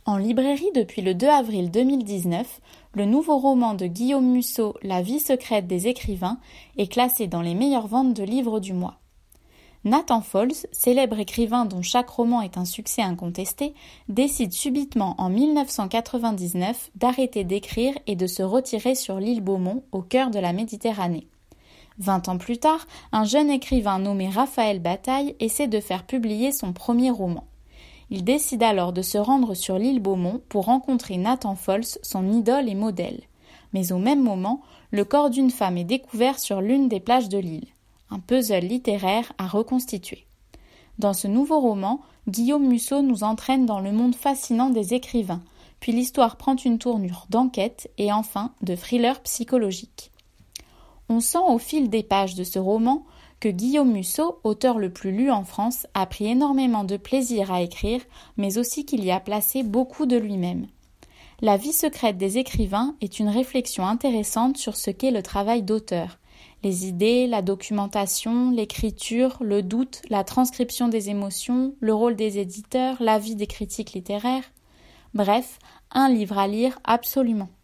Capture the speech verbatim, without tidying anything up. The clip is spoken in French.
En librairie depuis le deux avril deux mille dix-neuf, le nouveau roman de Guillaume Musso, La vie secrète des écrivains, est classé dans les meilleures ventes de livres du mois. Nathan Folz, célèbre écrivain dont chaque roman est un succès incontesté, décide subitement en mille neuf cent quatre-vingt-dix-neuf d'arrêter d'écrire et de se retirer sur l'île Beaumont, au cœur de la Méditerranée. Vingt ans plus tard, un jeune écrivain nommé Raphaël Bataille essaie de faire publier son premier roman. Il décide alors de se rendre sur l'île Beaumont pour rencontrer Nathan Folz, son idole et modèle. Mais au même moment, le corps d'une femme est découvert sur l'une des plages de l'île. Un puzzle littéraire à reconstituer. Dans ce nouveau roman, Guillaume Musso nous entraîne dans le monde fascinant des écrivains, puis l'histoire prend une tournure d'enquête et enfin de thriller psychologique. On sent au fil des pages de ce roman que Guillaume Musso, auteur le plus lu en France, a pris énormément de plaisir à écrire, mais aussi qu'il y a placé beaucoup de lui-même. La vie secrète des écrivains est une réflexion intéressante sur ce qu'est le travail d'auteur. Les idées, la documentation, l'écriture, le doute, la transcription des émotions, le rôle des éditeurs, l'avis des critiques littéraires. Bref, un livre à lire absolument.